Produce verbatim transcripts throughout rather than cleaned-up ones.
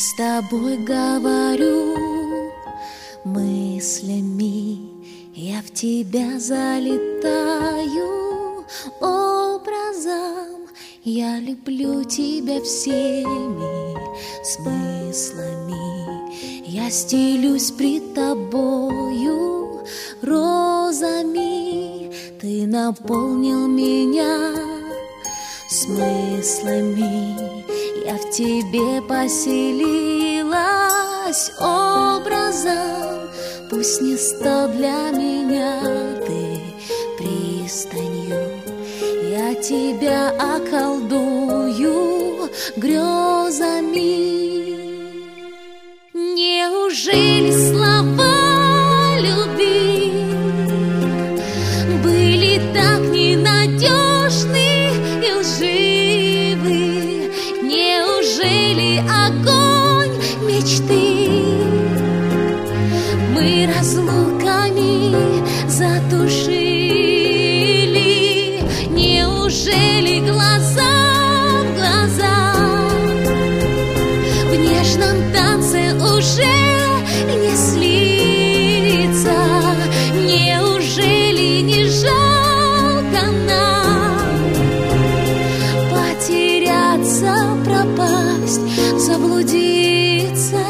с тобой говорю мыслями, я в тебя залетаю образом. Я люблю тебя всеми смыслами, я стелюсь пред тобою розами. Ты наполнил меня смыслами, я в тебе поселилась образом. Пусть не стал для меня ты пристанью, я тебя околдую грезами. Неужели слова любви были так ненадежны и лживы? Неужели огонь мечты мы разлуками затушили? Неужели глаза в глаза в нежном танце уже не слиться? Неужели не жалко нам потеряться, пропасть, заблудиться?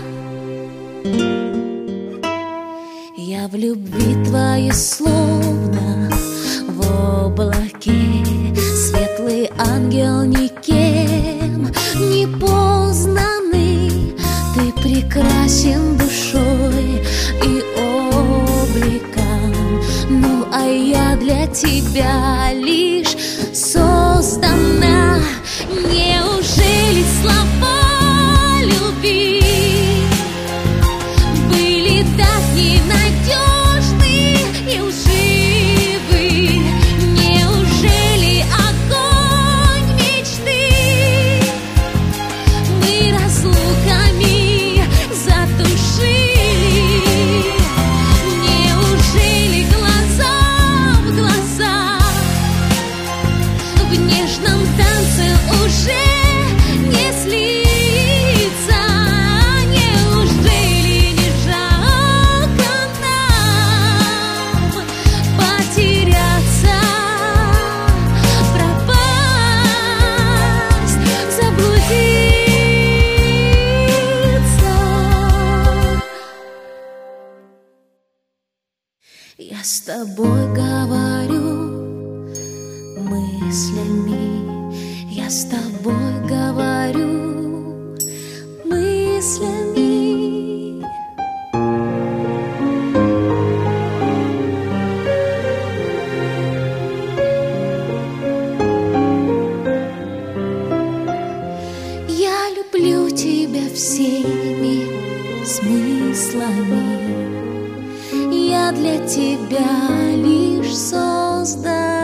Я в любви твоей словно в облаке, светлый ангел никем не познанный. Ты прекрасен душой и обликом, ну а я для тебя лишь создана. Неужели слова любви были так ненадежны и лживы? Неужели огонь мечты мы разлуками затушили? Неужели глаза в глаза в нежном танце уже не слиться? Неужели не жалко нам потеряться, пропасть, заблудиться? Я с тобой говорю мыслями, я с тобой говорю мыслями. Я люблю тебя всеми смыслами, я для тебя лишь создан.